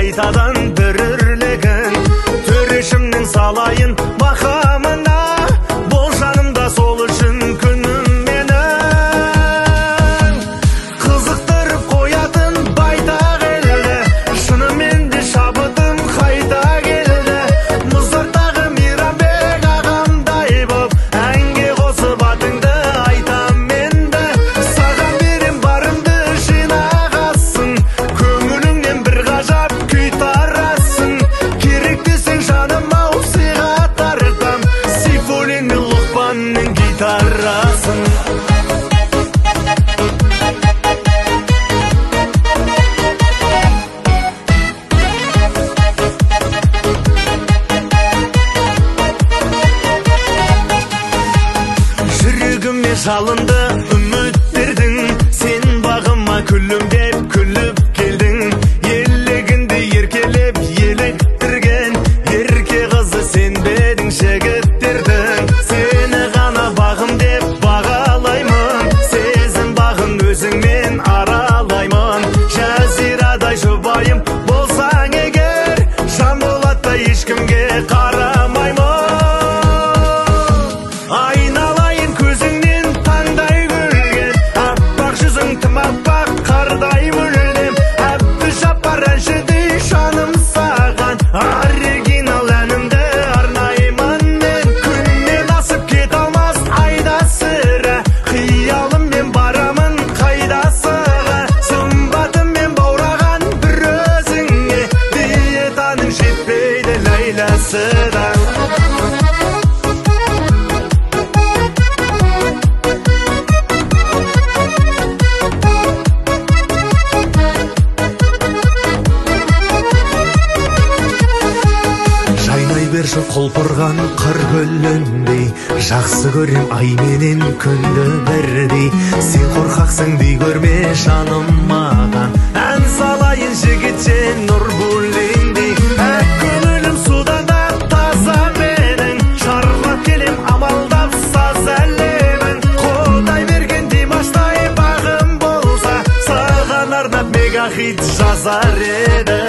қайтадан дүрлеген төрешімнің салайын мақамына, бол жанымда сол үшін күнім менің. Қызықтырып қоятын байтақ елді, шынымен де шабытым қайта келді. Мұздақтағы Мейрамбек ағамдай боп, әнге қосып атыңды айтам менді. Саған берем барымды жинағасын, көңіліңнен бір ғажап күй тарасын. Керек десең жаным-ау сыйға тартам, Сейфуллин мен Лұқпанның гитарасын. Жүрегіме жалынды үміттердің, сен бағыма күлімдеп күліп келдің. Елегінді еркелеп еліктірген ерке қызы сен бедің жігіттердің. Сені ғана бағым деп бағалаймын, сезім бағын өзіңмен аралаймын. Жазирадай жұбайым болсаң егер, Жанболаттай ешкімге қарамаймын. Айналайын көзіңнен таңдай күлген, аппақ жүзің тым аппақ қардай мүлдем. Әбдіжаппар әншідей жаным саған, оригинал әнімді арнаймын мен. Күннен асып кет алмас айда сірә, қиялыммен барамын қайдасыға. Сымбатыммен баураған бір өзіңе, диетаның жетпейді ләйләсі да. Жайнай берші құлпырған қыр гүліндей, жақсы көрем ай менен күнді бірдей. Сен қорқақсың дей көрме жаным маған, ән салайын жігітше Нурбуллиндей. Көңілім судан да таза менің, шарлап келем амалдап саз әлемін. Құдай берген Димаштай бағым болса, саған арнап мегахит жазар еді.